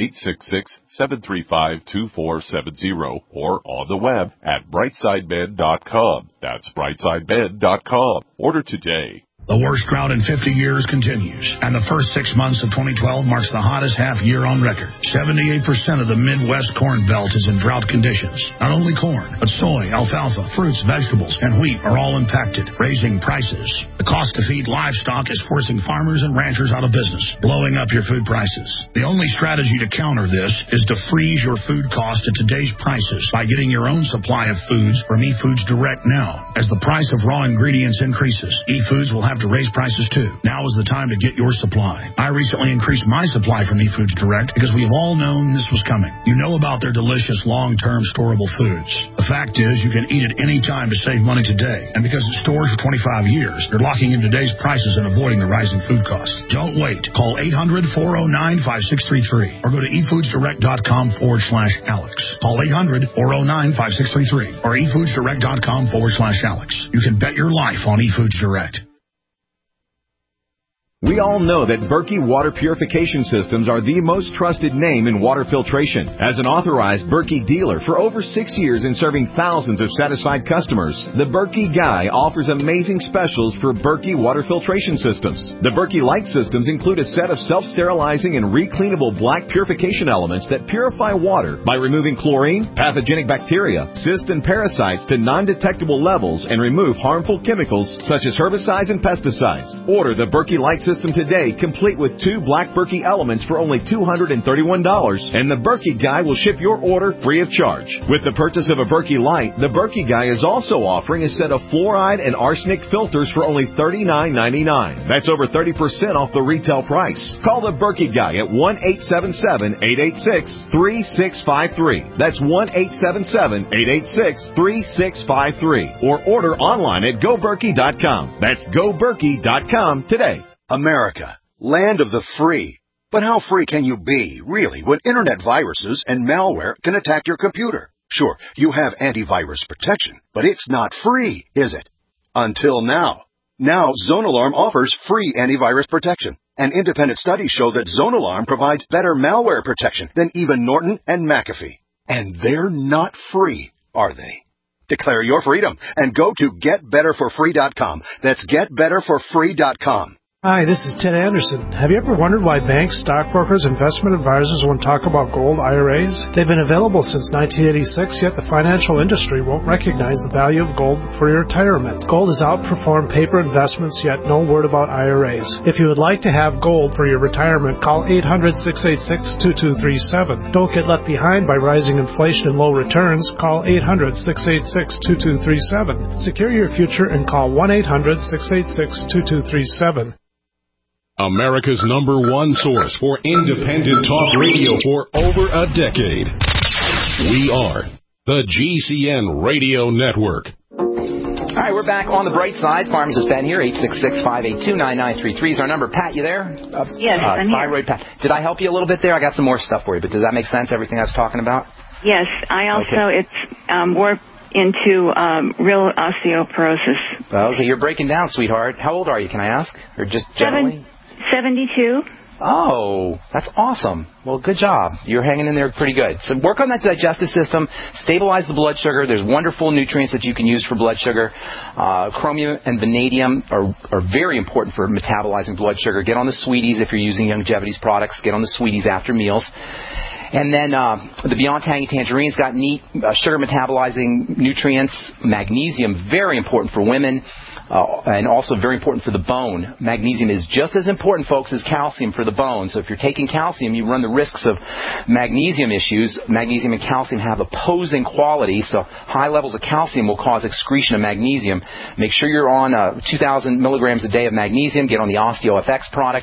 866-735-2470, or on the web at brightsideben.com. That's brightsideben.com. Order today. The worst drought in 50 years continues, and the first 6 months of 2012 marks the hottest half year on record. 78% of the Midwest Corn Belt is in drought conditions. Not only corn, but soy, alfalfa, fruits, vegetables, and wheat are all impacted, raising prices. The cost to feed livestock is forcing farmers and ranchers out of business, blowing up your food prices. The only strategy to counter this is to freeze your food cost at today's prices by getting your own supply of foods from eFoods Direct now. As the price of raw ingredients increases, eFoods will have have to raise prices too. Now is the time to get your supply. I recently increased my supply from eFoods Direct because we have all known this was coming. You know about their delicious long-term storable foods. The fact is you can eat it any time to save money today. And because it stores for 25 years, you're locking in today's prices and avoiding the rising food costs. Don't wait. Call 800-409-5633 or go to efoodsdirect.com/Alex. Call 800-409-5633 or efoodsdirect.com/Alex. You can bet your life on eFoods Direct. We all know that Berkey Water Purification Systems are the most trusted name in water filtration. As an authorized Berkey dealer for over 6 years and serving thousands of satisfied customers, the Berkey Guy offers amazing specials for Berkey Water Filtration Systems. The Berkey Light Systems include a set of self-sterilizing and recleanable black purification elements that purify water by removing chlorine, pathogenic bacteria, cysts, and parasites to non-detectable levels and remove harmful chemicals such as herbicides and pesticides. Order the Berkey Light System today, complete with 2 black Berkey elements for only $231, and the Berkey Guy will ship your order free of charge. With the purchase of a Berkey Light, the Berkey Guy is also offering a set of fluoride and arsenic filters for only $39.99. That's over 30% off the retail price. Call the Berkey Guy at 1-877-886-3653. That's 1-877-886-3653. Or order online at GoBerkey.com. That's GoBerkey.com today. America, land of the free. But how free can you be, really, when internet viruses and malware can attack your computer? Sure, you have antivirus protection, but it's not free, is it? Until now. Now, ZoneAlarm offers free antivirus protection. And independent studies show that ZoneAlarm provides better malware protection than even Norton and McAfee. And they're not free, are they? Declare your freedom and go to GetBetterForFree.com. That's GetBetterForFree.com. Hi, this is Ted Anderson. Have you ever wondered why banks, stockbrokers, investment advisors won't talk about gold IRAs? They've been available since 1986, yet the financial industry won't recognize the value of gold for your retirement. Gold has outperformed paper investments, yet no word about IRAs. If you would like to have gold for your retirement, call 800-686-2237. Don't get left behind by rising inflation and low returns. Call 800-686-2237. Secure your future and call 1-800-686-2237. America's #1 source for independent talk radio for over a decade. We are the GCN Radio Network. All right, we're back on the bright side. Pharmacist Ben here, 866-582-9933 is our number. Pat, you there? Yes, I'm here. Thyroid Pat. Did I help you a little bit there? I got some more stuff for you, but does that make sense, everything I was talking about? Yes, I also, it's more into real osteoporosis. Okay, you're breaking down, sweetheart. How old are you, can I ask? Or just generally? 72. Oh, that's awesome. Well, good job. You're hanging in there pretty good. So work on that digestive system, stabilize the blood sugar. There's wonderful nutrients that you can use for blood sugar. Chromium and vanadium are very important for metabolizing blood sugar. Get on the Sweeties if you're using Youngevity's products. Get on the Sweeties after meals. And then the Beyond Tangy Tangerine's got neat sugar metabolizing nutrients. Magnesium, very important for women. And also very important for the bone. Magnesium is just as important, folks, as calcium for the bone. So if you're taking calcium, you run the risks of magnesium issues. Magnesium and calcium have opposing qualities, so high levels of calcium will cause excretion of magnesium. Make sure you're on 2,000 milligrams a day of magnesium. Get on the OsteoFX product.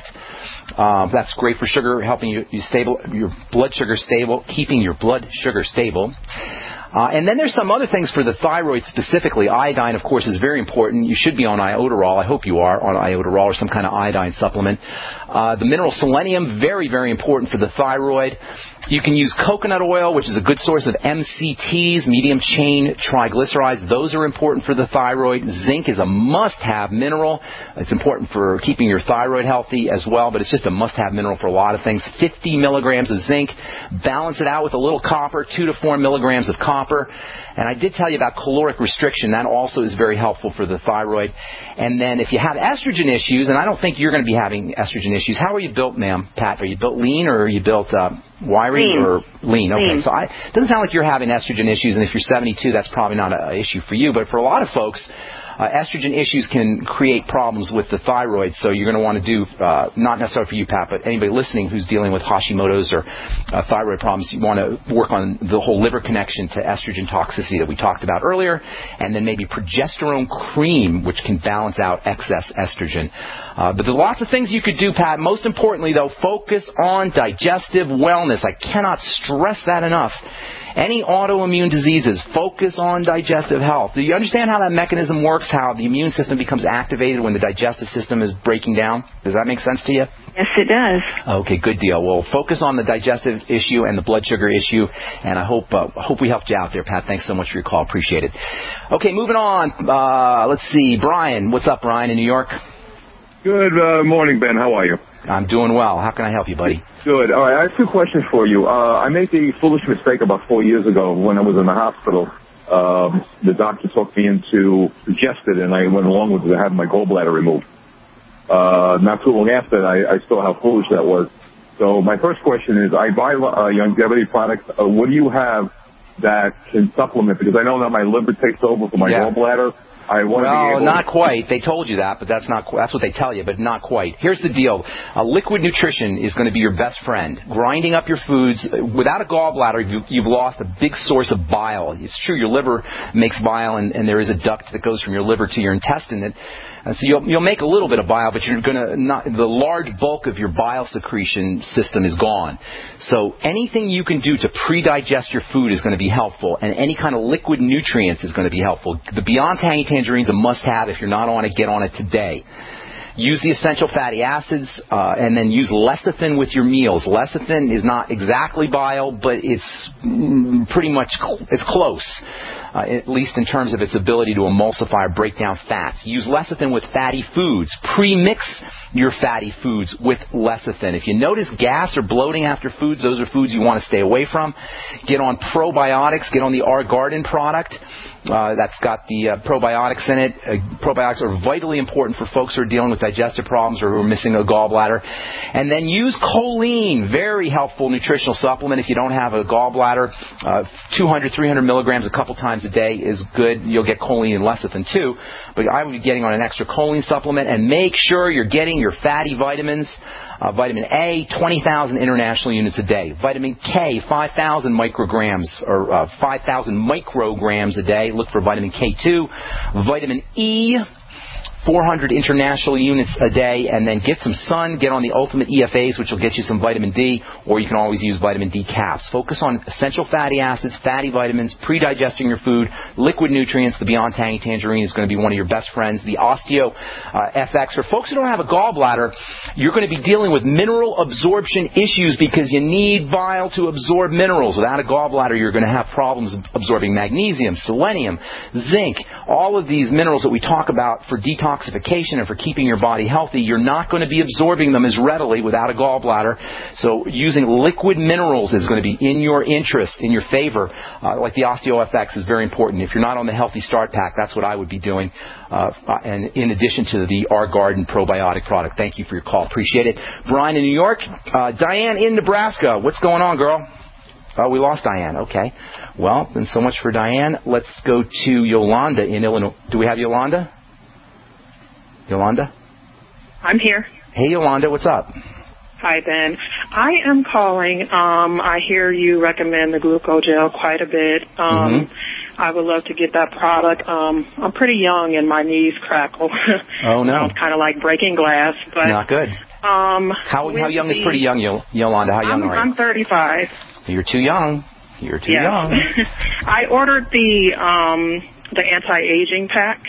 That's great for sugar, helping you stable your blood sugar stable, keeping your blood sugar stable. And then there's some other things for the thyroid specifically. Iodine, of course, is very important. You should be on iodoral. I hope you are on iodoral or some kind of iodine supplement. The mineral selenium, very, very important for the thyroid. You can use coconut oil, which is a good source of MCTs, medium-chain triglycerides. Those are important for the thyroid. Zinc is a must-have mineral. It's important for keeping your thyroid healthy as well, but it's just a must-have mineral for a lot of things. 50 milligrams of zinc. Balance it out with a little copper, 2 to 4 milligrams of copper. And I did tell you about caloric restriction. That also is very helpful for the thyroid. And then if you have estrogen issues, and I don't think you're going to be having estrogen issues, how are you built, ma'am, Pat? Are you built lean or are you built wiry lean. or lean? Okay, lean. so it doesn't sound like you're having estrogen issues, and if you're 72, that's probably not an issue for you. But for a lot of folks, estrogen issues can create problems with the thyroid, so you're going to want to do, not necessarily for you, Pat, but anybody listening who's dealing with Hashimoto's or thyroid problems, you want to work on the whole liver connection to estrogen toxicity that we talked about earlier, and then maybe progesterone cream, which can balance out excess estrogen. But there's lots of things you could do, Pat. Most importantly, though, focus on digestive wellness. I cannot stress that enough. Any autoimmune diseases, focus on digestive health. Do you understand how that mechanism works, how the immune system becomes activated when the digestive system is breaking down? Does that make sense to you? Yes, it does. Okay, good deal. Well, focus on the digestive issue and the blood sugar issue, and I hope we helped you out there, Pat. Thanks so much for your call. Appreciate it. Okay, moving on. Let's see. Brian. What's up, Brian, in New York? Good morning, Ben. How are you? I'm doing well. How can I help you, buddy? Good. All right, I have two questions for you. I made the foolish mistake about 4 years ago when I was in the hospital. The doctor talked me into suggested, and I went along with it, having my gallbladder removed. Not too long after that, I saw how foolish that was. So my first question is, I buy longevity products. What do you have that can supplement? Because I know that my liver takes over for my gallbladder. Well, not quite. They told you that, but that's what they tell you, but not quite. Here's the deal. Liquid nutrition is going to be your best friend. Grinding up your foods. Without a gallbladder, you've lost a big source of bile. It's true, your liver makes bile, and there is a duct that goes from your liver to your intestine. So you'll make a little bit of bile, but you're the large bulk of your bile secretion system is gone. So anything you can do to pre-digest your food is going to be helpful, and any kind of liquid nutrients is going to be helpful. The Beyond Tangy Tangerine is a must-have. If you're not on it, get on it today. Use the essential fatty acids, and then use lecithin with your meals. Lecithin is not exactly bile, but it's pretty much it's close, at least in terms of its ability to emulsify or break down fats. Use lecithin with fatty foods. Pre-mix your fatty foods with lecithin. If you notice gas or bloating after foods, those are foods you want to stay away from. Get on probiotics. Get on the Our Garden product. That's got the probiotics in it. Probiotics are vitally important for folks who are dealing with digestive problems or who are missing a gallbladder. And then use choline, very helpful nutritional supplement if you don't have a gallbladder. 200, 300 milligrams a couple times a day is good. You'll get choline and lecithin too, but I would be getting on an extra choline supplement, and make sure you're getting your fatty vitamins. Vitamin A, 20,000 international units a day. Vitamin K, 5,000 micrograms or 5,000 micrograms a day. Look for vitamin K2. Vitamin E, 400 international units a day, and then get some sun. Get on the Ultimate EFAs, which will get you some vitamin D, or you can always use vitamin D caps. Focus on essential fatty acids, fatty vitamins, pre-digesting your food, liquid nutrients. The Beyond Tangy Tangerine is going to be one of your best friends. The Osteo FX. For folks who don't have a gallbladder, you're going to be dealing with mineral absorption issues because you need bile to absorb minerals. Without a gallbladder, you're going to have problems absorbing magnesium, selenium, zinc, all of these minerals that we talk about for detoxification and for keeping your body healthy. You're not going to be absorbing them as readily without a gallbladder. So using liquid minerals is going to be in your interest, in your favor. Like the OsteoFX is very important. If you're not on the Healthy Start Pack, that's what I would be doing. And in addition to the Our Garden probiotic product. Thank you for your call. Appreciate it. Brian in New York. Diane in Nebraska. What's going on, girl? Oh, we lost Diane. Okay. Well, then so much for Diane. Let's go to Yolanda in Illinois. Do we have Yolanda? Yolanda? I'm here. Hey, Yolanda, what's up? Hi, Ben. I am calling. I hear you recommend the Glucogel quite a bit. I would love to get that product. I'm pretty young and my knees crackle. Oh, no. It's kind of like breaking glass. But not good. How young is pretty young, Yolanda? How young are you? I'm 35. You're too young. You're too young. I ordered the anti-aging pack.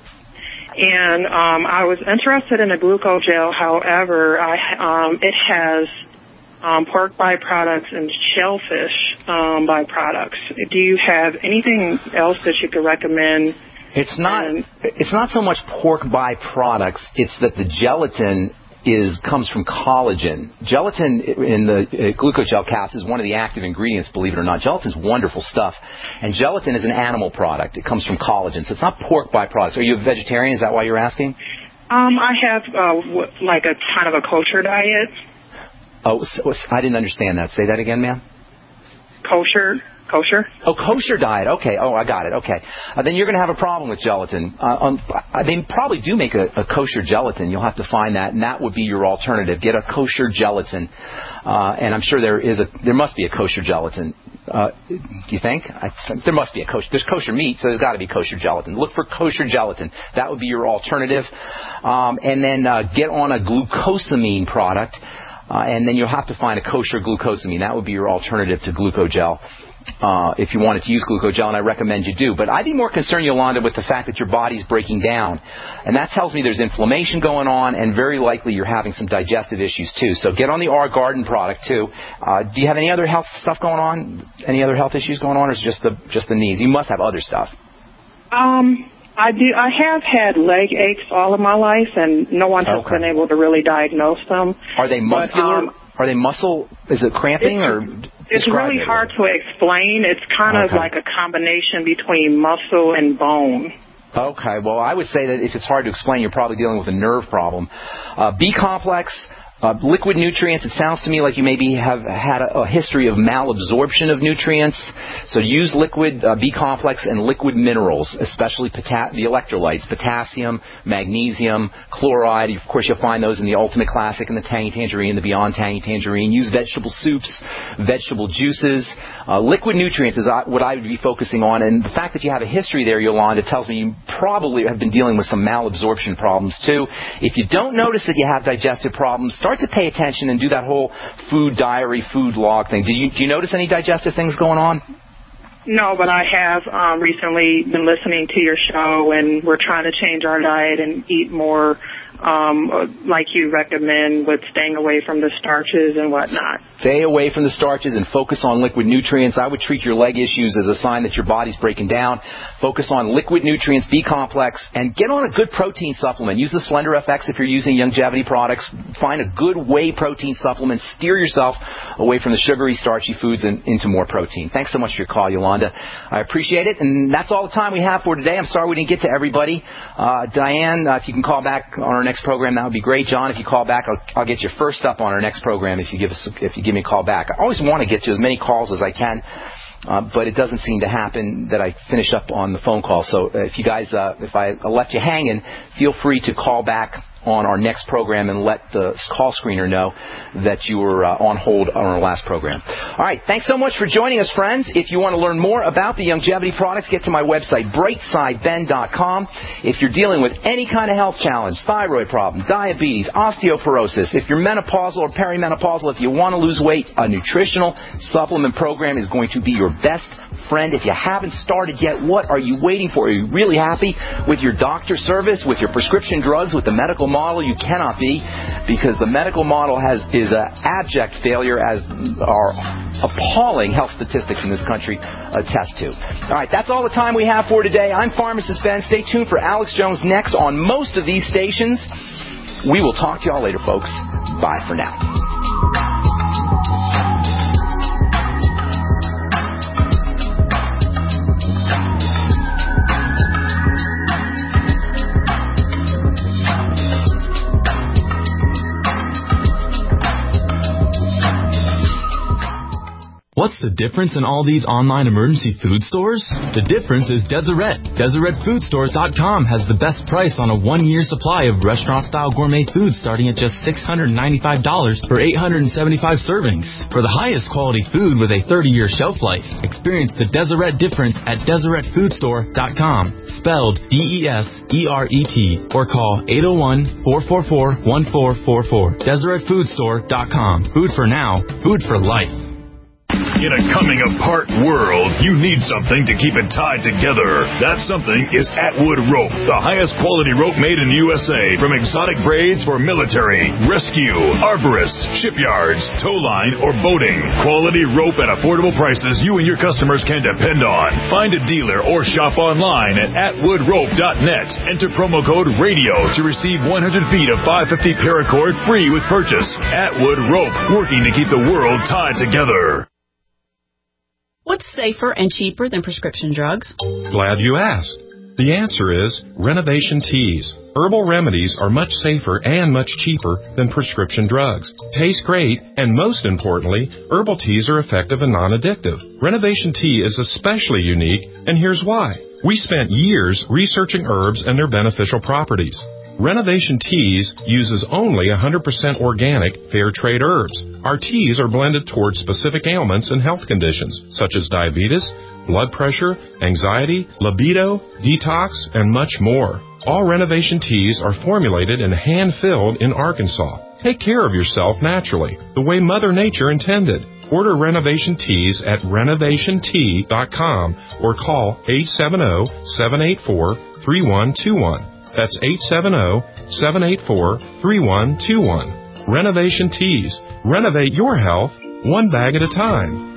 And I was interested in the Glucogel. However, it has pork byproducts and shellfish byproducts. Do you have anything else that you could recommend? It's not so much pork byproducts. It's that the gelatin comes from collagen. Gelatin in the Glucogel caps is one of the active ingredients, believe it or not. Gelatin's wonderful stuff. And gelatin is an animal product. It comes from collagen. So it's not pork byproducts. Are you a vegetarian? Is that why you're asking? I have like a kind of a kosher diet. Oh, I didn't understand that. Say that again, ma'am. Kosher. Kosher. Oh, kosher diet. Okay. Oh, I got it. Okay. Then you're going to have a problem with gelatin. They probably do make a kosher gelatin. You'll have to find that, and that would be your alternative. Get a kosher gelatin. And I'm sure there must be a kosher gelatin. Do you think? There must be a kosher. There's kosher meat, so there's got to be kosher gelatin. Look for kosher gelatin. That would be your alternative. And then get on a glucosamine product. And then you'll have to find a kosher glucosamine. That would be your alternative to Glucogel. If you wanted to use Glucogel, and I recommend you do. But I'd be more concerned, Yolanda, with the fact that your body's breaking down. And that tells me there's inflammation going on, and very likely you're having some digestive issues, too. So get on the R Garden product, too. Do you have any other health stuff going on? Any other health issues going on, or is it just the knees? You must have other stuff. I do. I have had leg aches all of my life, and no one has been able to really diagnose them. Are they muscular? Are they muscle? Is it cramping or? It's really hard to explain. It's kind of like a combination between muscle and bone. Okay. Well, I would say that if it's hard to explain, you're probably dealing with a nerve problem. B-complex. Liquid nutrients, it sounds to me like you maybe have had a history of malabsorption of nutrients. So use liquid B-complex and liquid minerals, especially the electrolytes, potassium, magnesium, chloride. Of course, you'll find those in the Ultimate Classic and the Tangy Tangerine, the Beyond Tangy Tangerine. Use vegetable soups, vegetable juices. Liquid nutrients is what I would be focusing on. And the fact that you have a history there, Yolanda, tells me you probably have been dealing with some malabsorption problems, too. If you don't notice that you have digestive problems, start to pay attention and do that whole food diary, food log thing. Do you notice any digestive things going on? No, but I have recently been listening to your show, and we're trying to change our diet and eat more like you recommend, with staying away from the starches and whatnot. Stay away from the starches and focus on liquid nutrients. I would treat your leg issues as a sign that your body's breaking down. Focus on liquid nutrients, B-complex, and get on a good protein supplement. Use the Slender FX if you're using longevity products. Find a good whey protein supplement. Steer yourself away from the sugary, starchy foods and into more protein. Thanks so much for your call, Yolanda. I appreciate it. And that's all the time we have for today. I'm sorry we didn't get to everybody. Diane, if you can call back on our next program, that would be great. John, if you call back, I'll get you first up on our next program if you give me a call back. I always want to get you as many calls as I can, but it doesn't seem to happen that I finish up on the phone call. So if you guys, if I left you hanging, feel free to call back on our next program and let the call screener know that you were on hold on our last program. All right, thanks so much for joining us, friends. If you want to learn more about the longevity products, get to my website, brightsideben.com. If you're dealing with any kind of health challenge, thyroid problem, diabetes, osteoporosis, if you're menopausal or perimenopausal, if you want to lose weight, a nutritional supplement program is going to be your best friend. If you haven't started yet, what are you waiting for? Are you really happy with your doctor service, with your prescription drugs, with the medical model? You cannot be, because the medical model is an abject failure, as our appalling health statistics in this country attest to. All right, that's all the time we have for today. I'm Pharmacist Ben. Stay tuned for Alex Jones next on most of these stations. We will talk to y'all later, folks. Bye for now. What's the difference in all these online emergency food stores? The difference is Deseret. DeseretFoodStores.com has the best price on a 1-year supply of restaurant-style gourmet food starting at just $695 for 875 servings. For the highest quality food with a 30-year shelf life, experience the Deseret difference at DeseretFoodStore.com, spelled DESERET, or call 801-444-1444. DeseretFoodStore.com. Food for now, food for life. In a coming-apart world, you need something to keep it tied together. That something is Atwood Rope, the highest quality rope made in the USA. From exotic braids for military, rescue, arborists, shipyards, tow line, or boating. Quality rope at affordable prices you and your customers can depend on. Find a dealer or shop online at atwoodrope.net. Enter promo code RADIO to receive 100 feet of 550 paracord free with purchase. Atwood Rope, working to keep the world tied together. What's safer and cheaper than prescription drugs? Glad you asked. The answer is Renovation Teas. Herbal remedies are much safer and much cheaper than prescription drugs. Taste great, and most importantly, herbal teas are effective and non-addictive. Renovation Tea is especially unique, and here's why. We spent years researching herbs and their beneficial properties. Renovation Teas uses only 100% organic, fair trade herbs. Our teas are blended towards specific ailments and health conditions, such as diabetes, blood pressure, anxiety, libido, detox, and much more. All Renovation Teas are formulated and hand-filled in Arkansas. Take care of yourself naturally, the way Mother Nature intended. Order Renovation Teas at renovationtea.com or call 870-784-3121. That's 870-784-3121. Renovation Teas. Renovate your health one bag at a time.